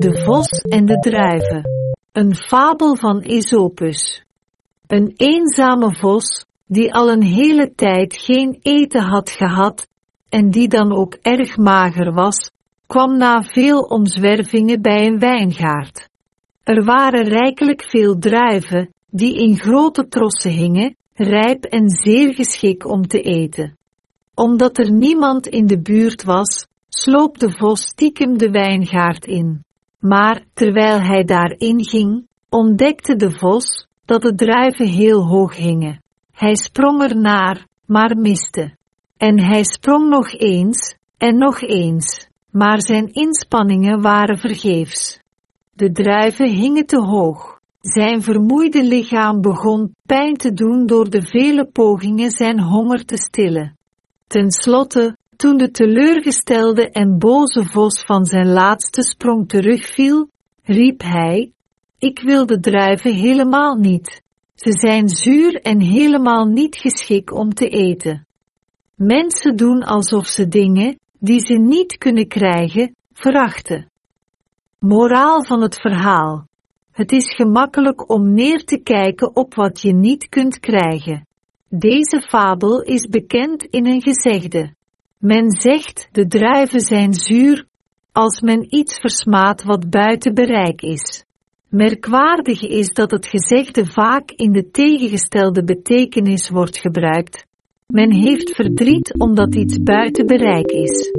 De vos en de druiven. Een fabel van Aesopus. Een eenzame vos, die al een hele tijd geen eten had gehad, en die dan ook erg mager was, kwam na veel omzwervingen bij een wijngaard. Er waren rijkelijk veel druiven, die in grote trossen hingen, rijp en zeer geschikt om te eten. Omdat er niemand in de buurt was, sloop de vos stiekem de wijngaard in. Maar, terwijl hij daarin ging, ontdekte de vos, dat de druiven heel hoog hingen. Hij sprong ernaar, maar miste. En hij sprong nog eens, en nog eens, maar zijn inspanningen waren vergeefs. De druiven hingen te hoog. Zijn vermoeide lichaam begon pijn te doen door de vele pogingen zijn honger te stillen. Ten slotte, toen de teleurgestelde en boze vos van zijn laatste sprong terugviel, riep hij: "Ik wil de druiven helemaal niet. Ze zijn zuur en helemaal niet geschikt om te eten." Mensen doen alsof ze dingen, die ze niet kunnen krijgen, verachten. Moraal van het verhaal. Het is gemakkelijk om neer te kijken op wat je niet kunt krijgen. Deze fabel is bekend in een gezegde. Men zegt, de druiven zijn zuur, als men iets versmaadt wat buiten bereik is. Merkwaardig is dat het gezegde vaak in de tegengestelde betekenis wordt gebruikt. Men heeft verdriet omdat iets buiten bereik is.